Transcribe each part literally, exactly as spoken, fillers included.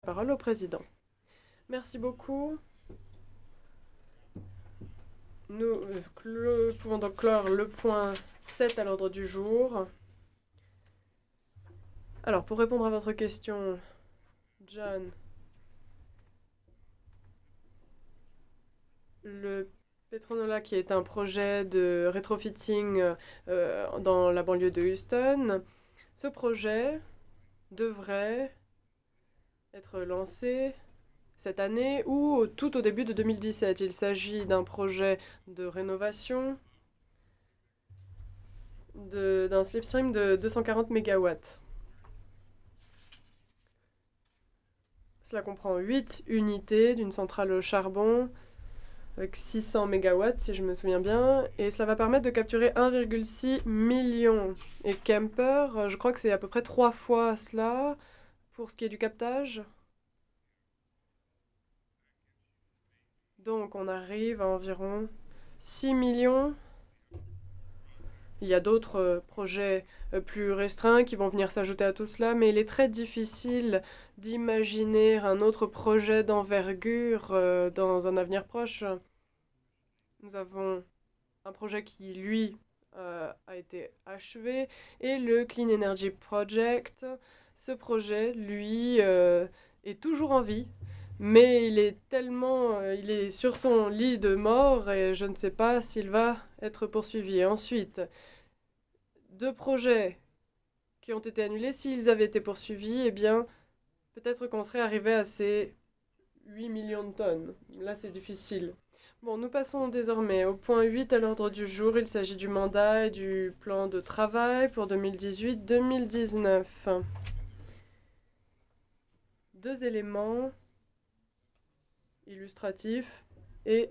Parole au président. Merci beaucoup. Nous euh, pouvons donc clore le point sept à l'ordre du jour. Alors, pour répondre à votre question, John, le Petronola, qui est un projet de rétrofitting euh, dans la banlieue de Houston, ce projet devrait être lancé cette année ou tout au début de deux mille dix-sept. Il s'agit d'un projet de rénovation d'un slipstream de deux cent quarante mégawatts. Cela comprend huit unités d'une centrale au charbon avec six cents mégawatts si je me souviens bien, et cela va permettre de capturer un virgule six million. Et Kemper, je crois que c'est à peu près trois fois cela pour ce qui est du captage. Donc on arrive à environ six millions. Il y a d'autres euh, projets euh, plus restreints qui vont venir s'ajouter à tout cela, mais il est très difficile d'imaginer un autre projet d'envergure euh, dans un avenir proche. Nous avons un projet qui, lui, euh, a été achevé, et le Clean Energy Project. Ce projet, lui, euh, est toujours en vie, mais il est tellement, euh, il est sur son lit de mort et je ne sais pas s'il va être poursuivi. Et ensuite, deux projets qui ont été annulés, s'ils avaient été poursuivis, eh bien, peut-être qu'on serait arrivé à ces huit millions de tonnes. Là, c'est difficile. Bon, nous passons désormais au point huit à l'ordre du jour. Il s'agit du mandat et du plan de travail pour deux mille dix-huit deux mille dix-neuf. Deux éléments illustratifs et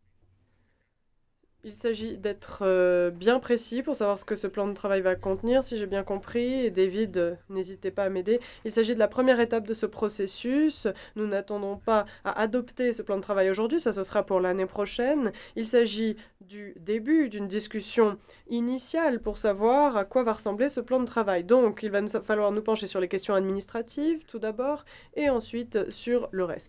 il s'agit d'être euh, bien précis pour savoir ce que ce plan de travail va contenir, si j'ai bien compris. Et David, euh, n'hésitez pas à m'aider. Il s'agit de la première étape de ce processus. Nous n'attendons pas à adopter ce plan de travail aujourd'hui, ça ce sera pour l'année prochaine. Il s'agit du début d'une discussion initiale pour savoir à quoi va ressembler ce plan de travail. Donc, il va nous falloir nous pencher sur les questions administratives tout d'abord et ensuite sur le reste.